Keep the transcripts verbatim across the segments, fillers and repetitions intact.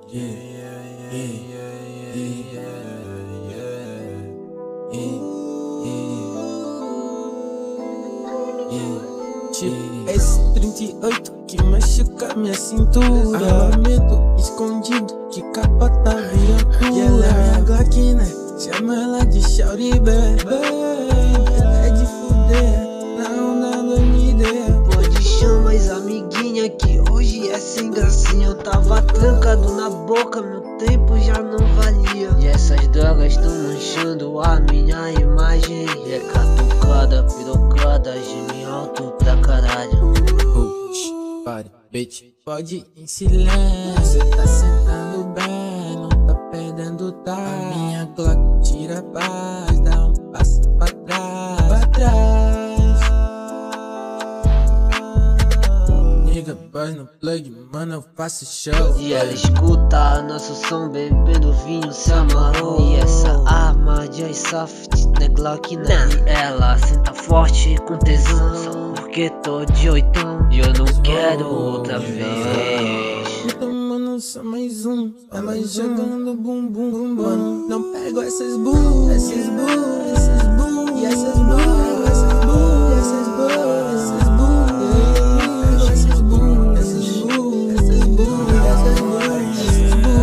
Yeah, yeah, yeah, yeah, yeah, yeah, yeah. Tipo, esse trinta e oito que machuca minha cintura. Armamento escondido que capota a viatura. E ela é a Glock, né? Chama ela de Shawty Bebê. É de fuder, na onda da minha ideia. Pode chamar as amiguinha que hoje é sem gracinha. Eu tava trancado na boca, meu tempo já não valia. E essas drogas tão manchando a minha imagem. E é catucada, pirocada, geme alto pra caralho. Oh, pare, bitch, pode ir em silêncio. Cê tá sentando bem, não tá perdendo tá. A minha Glock tira a paz, dá um passo pra trás, pra trás. Nigga, boys no plug, mano, eu faço show. E ela escuta nosso som bebendo vinho, se amarrou. E essa arma de soft, né Glock, né? E ela senta forte com tesão, só porque tô de oitão e eu não quero outra vez. Então, mano, só mais um, só mais jogando bum bum bum bum. Não pego essas bu, essas bu, essas bu, e essas bu, essas bu, essas bu, essas bu, essas bu, essas bu, essas bu, essas bu, essas bu.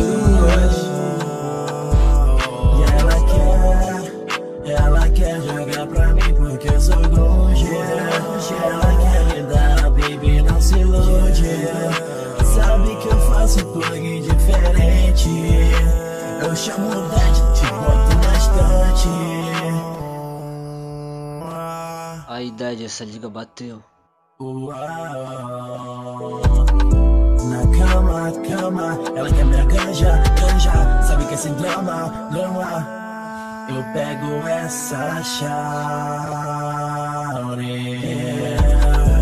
E ela quer, ela quer jogar pra mim porque eu sou longe. Ela quer me dar, baby, não se ilude. Sabe que eu faço plug diferente. Eu chamo o Dad, te boto na estante. A idade, essa liga bateu. Uau. Na cama, cama, ela quer minha ganja, ganja. Sabe que é sem drama, drama. Eu pego essa chave.